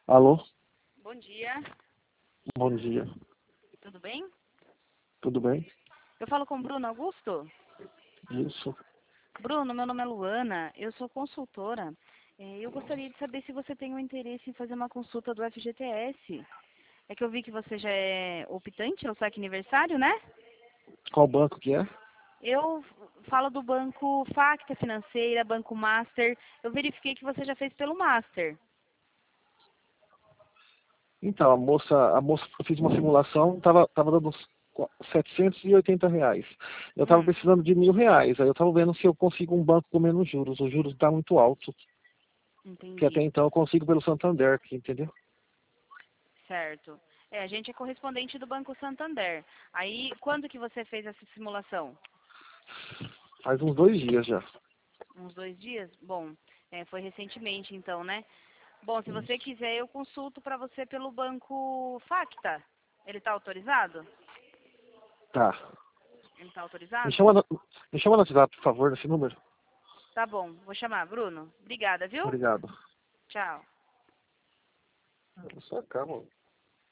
Alô? Bom dia, Bom dia. tudo bem? Tudo bem? Eu falo com o Bruno Augusto? Isso. Bruno, meu nome é Luana, eu sou consultora. Eu gostaria de saber se você tem um interesse em fazer uma consulta do FGTS. É que eu vi que você já é optante, é o saque aniversário, né? Qual banco que é? Eu falo do banco Facta Financeira, Banco Master. Eu verifiquei que você já fez pelo Master. Então, a moça eu fiz uma simulação, tava dando uns R$ 780. Eu tava Hum, precisando de R$ 1.000. Aí eu tava vendo se eu consigo um banco com menos juros. Os juros tá muito alto. Que até entendi, então eu consigo pelo Santander aqui, entendeu? certo. A gente é correspondente do Banco Santander. Aí, quando que você fez essa simulação? Faz uns 2 dias já. Uns 2 dias? Bom, foi recentemente então, né? Bom, se você Isso. quiser, eu consulto para você pelo banco Facta. Ele está autorizado? Tá. Ele está Me autorizado? chama no, me chama no WhatsApp, por favor, nesse número. Tá bom, vou chamar. Bruno, obrigada, viu? Obrigado. Tchau. Só acaba.